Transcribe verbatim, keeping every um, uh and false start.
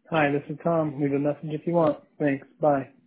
Hi, this is Tom. Leave a message if you want. Thanks. Bye.